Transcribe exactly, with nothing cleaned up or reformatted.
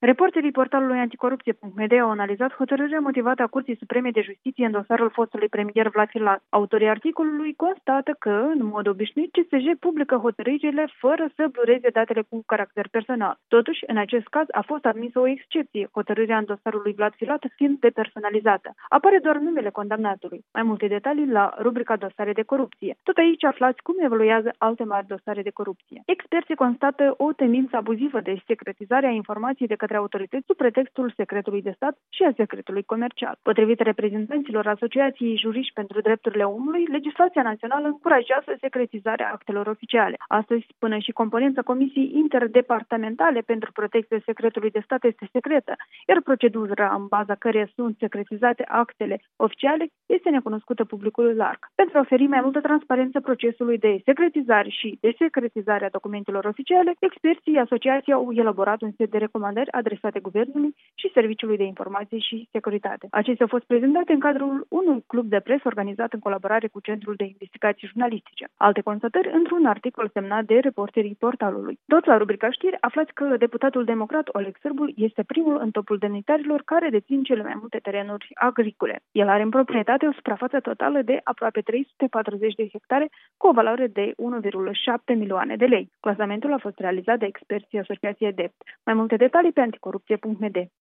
Reporterii portalului anticorupție punct m d au analizat hotărârea motivată a Curții Supreme de Justiție în dosarul fostului premier Vlad Filat. Autorii articolului constată că, în mod obișnuit, C S J publică hotărârile fără să blureze datele cu caracter personal. Totuși, în acest caz a fost admisă o excepție, hotărârea în dosarul lui Vlad Filat fiind depersonalizată. Apare doar numele condamnatului. Mai multe detalii la rubrica dosare de corupție. Tot aici aflați cum evoluează alte mari dosare de corupție. Experții constată o tendință abuzivă de secretizare a informației de către autorități sub pretextul secretului de stat și a secretului comercial. Potrivit reprezentanților Asociației Juriști pentru Drepturile Omului, legislația națională încurajează secretizarea actelor oficiale. Astăzi, până și componența Comisiei Interdepartamentale pentru Protecția Secretului de Stat este secretă, iar procedura în baza căreia sunt secretizate actele oficiale este necunoscută publicului larg. Pentru a oferi mai multă transparență procesului de secretizare și desecretizare a documentelor oficiale, experții asociației au elaborat un set de recomandări adresate Guvernului și Serviciului de Informație și Securitate. Acestea au fost prezentate în cadrul unui club de presă organizat în colaborare cu Centrul de Investigații Jurnalistice. Alte constatări într-un articol semnat de reporterii portalului. Tot la rubrica știri aflați că deputatul democrat Oleg Sârbu este primul în topul demnitarilor care dețin cele mai multe terenuri agricole. El are în proprietate o suprafață totală de aproape trei sute patruzeci de hectare cu o valoare de unu virgulă șapte milioane de lei. Clasamentul a fost realizat de experții Asociației Dept. Mai multe detalii pe anticorupție punct m d.